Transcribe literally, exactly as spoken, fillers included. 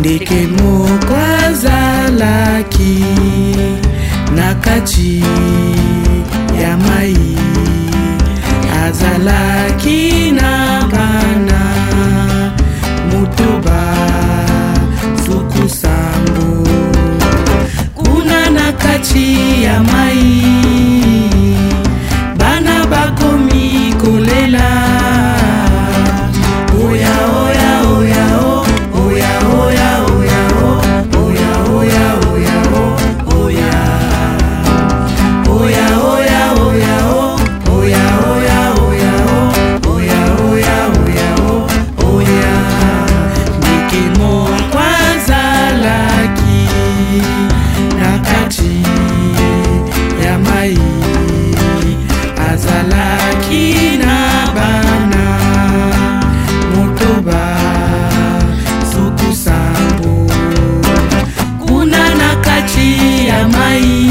ndeke moko azalaki na kati ya mai, azalaki na bana motoba suku sambo. Kuna na kati ya mai bana bakomi kolela, oya oya oya o, oya oya oya o, oya oya oya o, oya oya oya oya o, oya oya oya o, oya oya oya o, oya. Ndeke moko azalaki na kati ya mai, azalaki na bana motoba suku sambo. Kuna na kati ya mai